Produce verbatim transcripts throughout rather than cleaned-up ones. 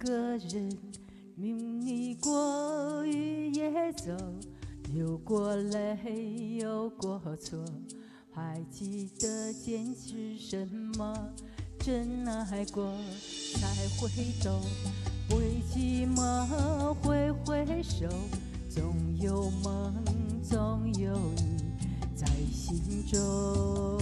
个人，命你过雨也走，流过泪，有过错，还记得坚持什么？真爱过才会懂，会寂寞，会回首，总有梦，总有你在心中。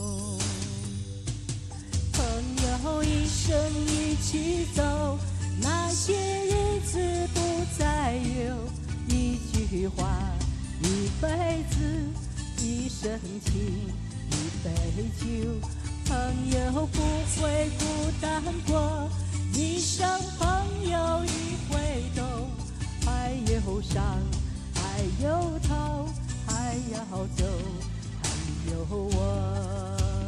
朋友一生一起走，那些日子不再有，一句话，一辈子，一生情，一杯酒。朋友不会孤单过，一生朋友一回头，还有伤，还有痛，还要走，还有我。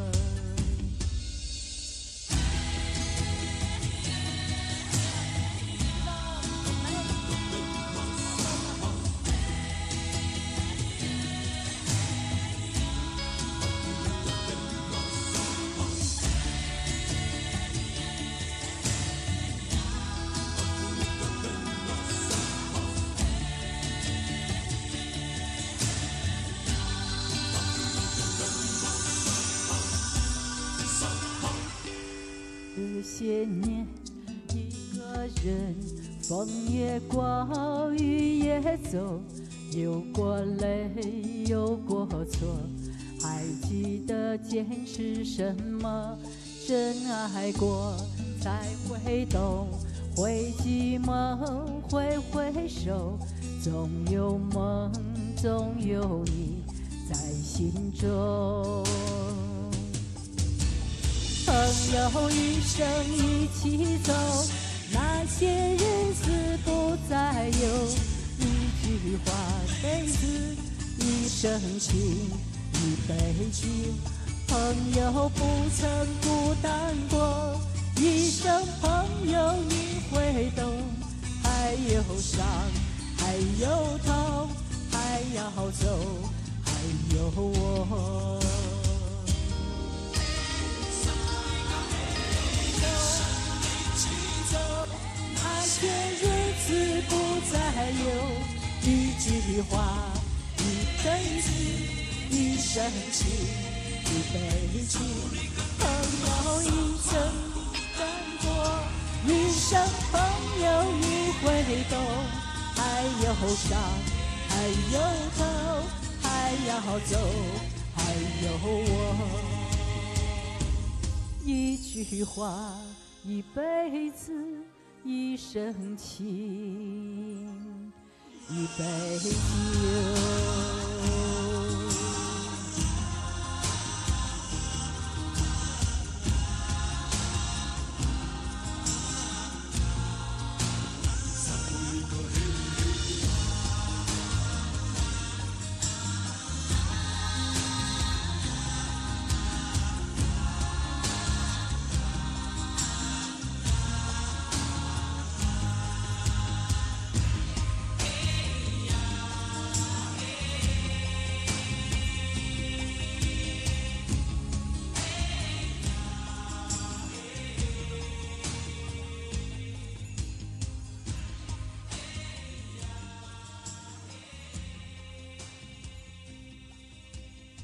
这些年一个人，风也过，雨也走，流过泪，有过错，还记得坚持什么？真爱过才会懂，会寂寞，会回首，总有梦，总有你在心中。朋友一生一起走，那些日子不再有，一句话，辈子，一生情，一杯酒。朋友不曾孤单过，一生朋友你会懂，还有伤，还有痛，还要走，还有我。那些日子不再有，一句话，一辈子，一生情，一杯酒。朋友一生难过，一生朋友一回头，还有伤，还有痛，还要走，还有我。一句话，一辈子，一生情，一杯酒。